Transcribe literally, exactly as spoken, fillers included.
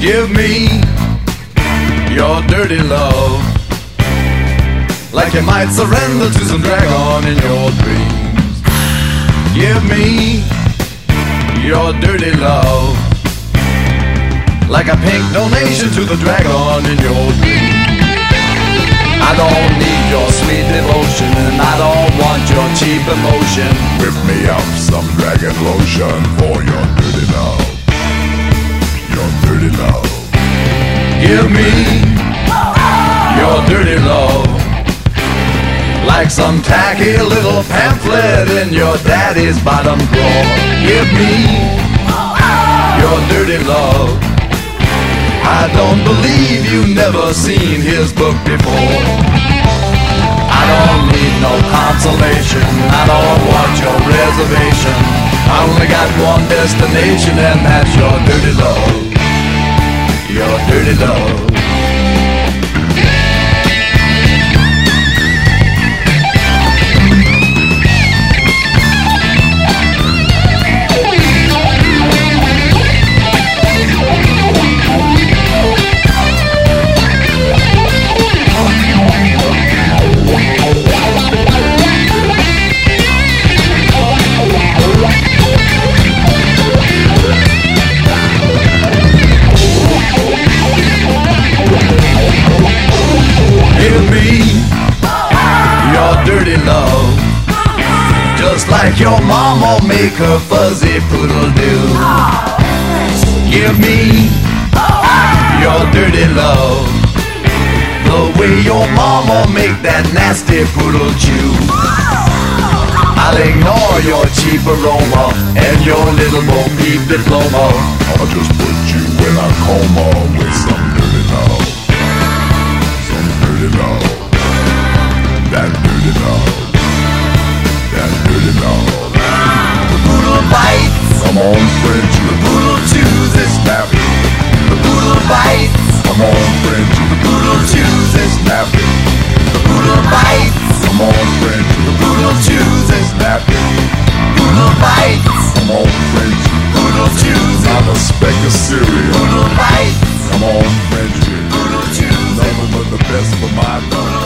Give me your dirty love, like you might surrender to some dragon in your dreams. Give me your dirty love, like a pink donation to the dragon in your dreams. I don't need your sweet devotion, and I don't want your cheap emotion. Whip me up some dragon lotion for your dirty love, your dirty love. Give me your dirty love, like some tacky little pamphlet in your daddy's bottom drawer. Give me your dirty love. I don't believe you've never seen his book before. I don't need no consolation, I don't want your reservation. I only got one destination, and that's your dirty love, your dirty love. Dirty love, just like your mama make her fuzzy poodle do. Give me your dirty love, the way your mama make that nasty poodle chew. I'll ignore your cheap aroma and your little Bo Peep diploma. I'll just put you in a coma with some dirty love, some dirty love. That dirty love, that dirty love. The poodle bites, come on Frenchie. The poodle chews is snappy. The poodle bites, come on Frenchie. The poodle chews is snappy. The poodle bites, come on Frenchie. The poodle chews is snappy. Poodle bites, come on Frenchie. Poodle chews is not a speck of cereal. Poodle bites, come on Frenchie. Poodle chews nothing but the best for my dog.